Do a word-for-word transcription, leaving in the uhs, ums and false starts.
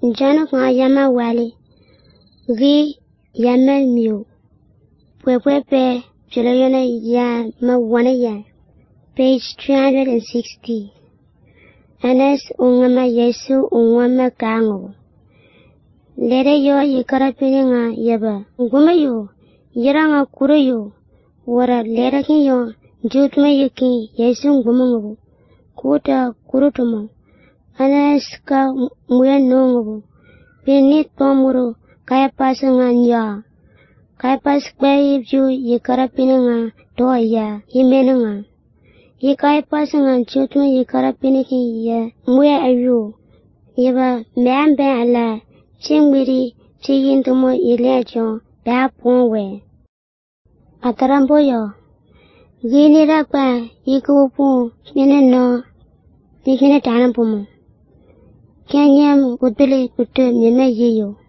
Jano nga yama wali. Ri yama miu. Pwepepe Pilayona ya ma wana ya. Page three hundred sixty. Anas ungama Yesu ungama kango. Lere yo yikarapini nga yaba. Nguma yo. Yiranga kuro yo. Wara lere ki yo. Jutma yiki Yesu nguma ngubu. Kuta kurutumo. Anas ka muya nungubu. Pinit pomuro kaya pasa nga nya. Kaya pas kaya ibju yikarapini nga toya himena nga. Yikaya pasa nga jutma yikarapini ki ya muya ayu. Yaba meambe ala chingwiri chiyintumo ilecho bapongwe. Atarambo yo. Gini rakpa yikupu mene no bikine tanampumo. Kenyam utbili kutu mime yiyo.